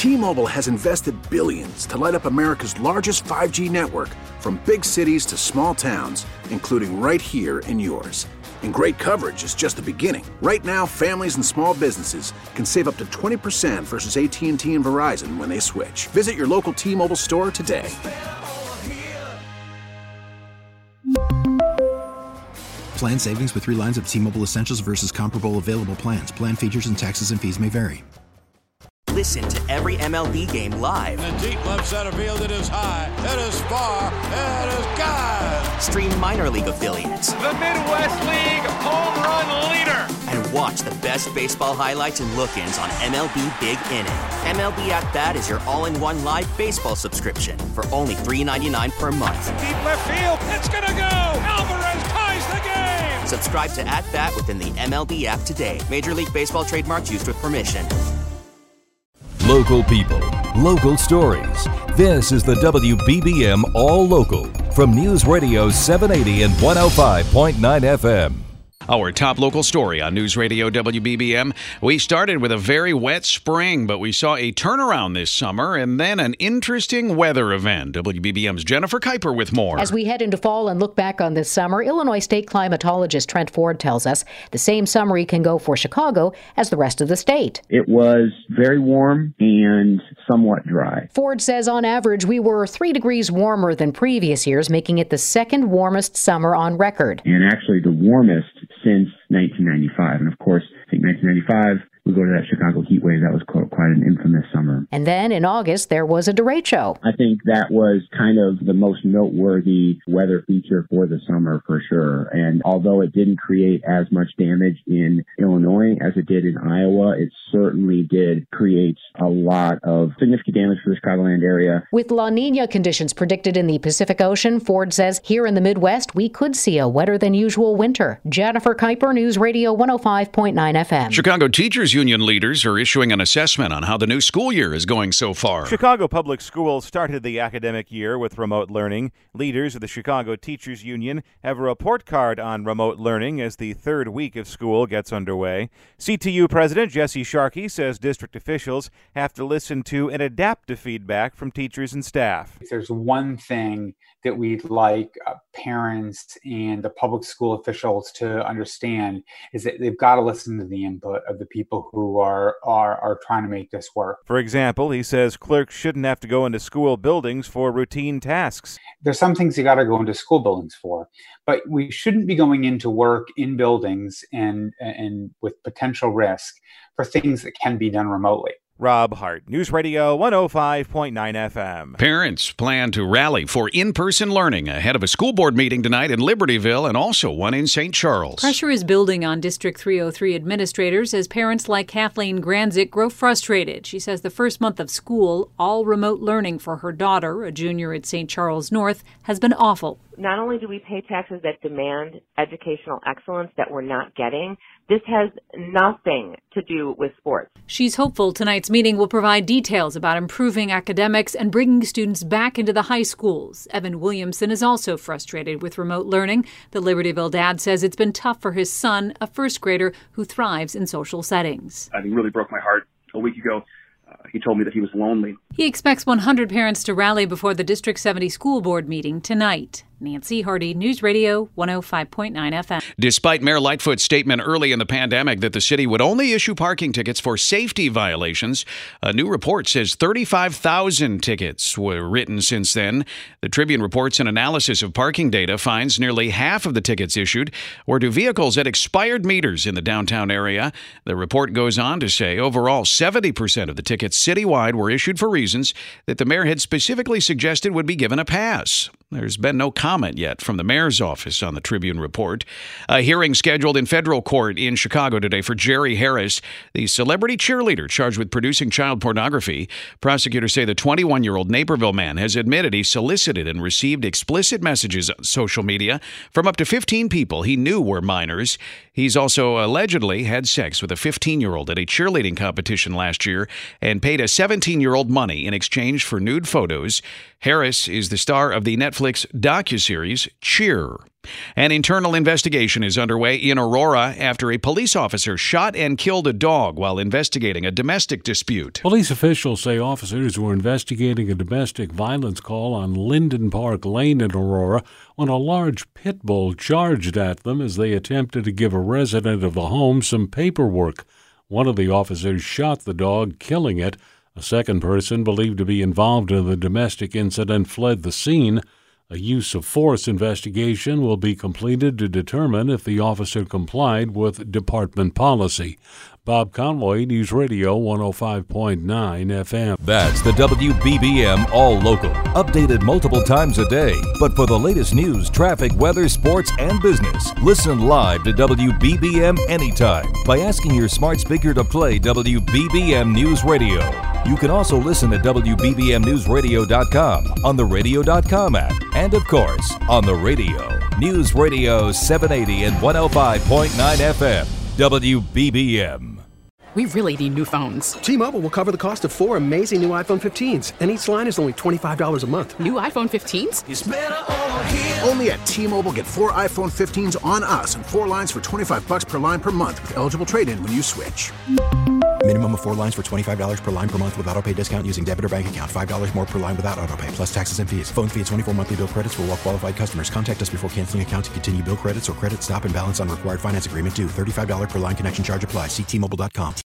T-Mobile has invested billions to light up America's largest 5G network, from big cities to small towns, including right here in yours. And great coverage is just the beginning. Right now, families and small businesses can save up to 20% versus AT&T and Verizon when they switch. Visit your local T-Mobile store today. Plan savings with 3 lines of T-Mobile Essentials versus comparable available plans. Plan features and taxes and fees may vary. Listen to every MLB game live. In the deep left center field, it is high, it is far, it is gone. Stream minor league affiliates. The Midwest League home run leader. And watch the best baseball highlights and look-ins on MLB Big Inning. MLB At Bat is your all-in-one live baseball subscription for only $3.99 per month. Deep left field, it's gonna go. Alvarez ties the game. Subscribe to At Bat within the MLB app today. Major League Baseball trademarks used with permission. Local people, local stories. This is the WBBM All Local from News Radio 780 and 105.9 FM. Our top local story on News Radio WBBM. We started with a very wet spring, but we saw a turnaround this summer and then an interesting weather event. WBBM's Jennifer Kuiper with more. As we head into fall and look back on this summer, Illinois state climatologist Trent Ford tells us the same summary can go for Chicago as the rest of the state. It was very warm and somewhat dry. Ford says on average we were 3 degrees warmer than previous years, making it the second warmest summer on record. And actually the warmest since 1995. And of course, I think 1995, we go to that Chicago heat wave. That was quite an infamous summer. And then in August, there was a derecho. I think that was kind of the most noteworthy weather feature for the summer for sure. And although it didn't create as much damage in Illinois as it did in Iowa, it certainly did create a lot of significant damage for the Chicagoland area. With La Nina conditions predicted in the Pacific Ocean, Ford says here in the Midwest, we could see a wetter than usual winter. Jennifer Kuiper, News Radio 105.9 FM. Chicago Teachers Union leaders are issuing an assessment on how the new school year is going so far. Chicago Public Schools started the academic year with remote learning. Leaders of the Chicago Teachers Union have a report card on remote learning as the third week of school gets underway. CTU President Jesse Sharkey says district officials have to listen to and adapt to feedback from teachers and staff. If there's one thing that we'd like parents and the public school officials to understand is that they've got to listen to the input of the people who are trying to make this work. For example, he says clerks shouldn't have to go into school buildings for routine tasks. There's some things you got to go into school buildings for, but we shouldn't be going into work in buildings and with potential risk for things that can be done remotely. Rob Hart, News Radio 105.9 FM. Parents plan to rally for in-person learning ahead of a school board meeting tonight in Libertyville and also one in St. Charles. Pressure is building on District 303 administrators as parents like Kathleen Granzik grow frustrated. She says the first month of school, all remote learning for her daughter, a junior at St. Charles North, has been awful. Not only do we pay taxes that demand educational excellence that we're not getting, this has nothing to do with sports. She's hopeful tonight's meeting will provide details about improving academics and bringing students back into the high schools. Evan Williamson is also frustrated with remote learning. The Libertyville dad says it's been tough for his son, a first grader who thrives in social settings. It really broke my heart a week ago. He told me that he was lonely. He expects 100 parents to rally before the District 70 school board meeting tonight. Nancy Hardy, News Radio 105.9 FM. Despite Mayor Lightfoot's statement early in the pandemic that the city would only issue parking tickets for safety violations, a new report says 35,000 tickets were written since then. The Tribune reports an analysis of parking data finds nearly half of the tickets issued were to vehicles at expired meters in the downtown area. The report goes on to say overall 70% of the tickets citywide were issued for reasons that the mayor had specifically suggested would be given a pass. There's been no comment yet from the mayor's office on the Tribune report. A hearing scheduled in federal court in Chicago today for Jerry Harris, the celebrity cheerleader charged with producing child pornography. Prosecutors say the 21-year-old Naperville man has admitted he solicited and received explicit messages on social media from up to 15 people he knew were minors. He's also allegedly had sex with a 15-year-old at a cheerleading competition last year and paid a 17-year-old money in exchange for nude photos. Harris is the star of the Netflix docuseries Cheer. An internal investigation is underway in Aurora after a police officer shot and killed a dog while investigating a domestic dispute. Police officials say officers were investigating a domestic violence call on Linden Park Lane in Aurora when a large pit bull charged at them as they attempted to give a resident of the home some paperwork. One of the officers shot the dog, killing it. A second person believed to be involved in the domestic incident fled the scene. A use of force investigation will be completed to determine if the officer complied with department policy. Bob Conroy, News Radio 105.9 FM. That's the WBBM All Local. Updated multiple times a day. But for the latest news, traffic, weather, sports, and business, listen live to WBBM anytime by asking your smart speaker to play WBBM News Radio. You can also listen at WBBMNewsRadio.com, on the Radio.com app, and of course, on the radio. News Radio 780 and 105.9 FM. WBBM. We really need new phones. T-Mobile will cover the cost of 4 amazing new iPhone 15s, and each line is only $25 a month. New iPhone 15s? It's better over here. Only at T-Mobile, get 4 iPhone 15s on us and 4 lines for $25 per line per month with eligible trade-in when you switch. Minimum of 4 lines for $25 per line per month with autopay discount using debit or bank account. $5 more per line without autopay, plus taxes and fees. Phone fee at 24 monthly bill credits for well-qualified customers. Contact us before canceling account to continue bill credits or credit stop and balance on required finance agreement due. $35 per line connection charge applies. See T-Mobile.com.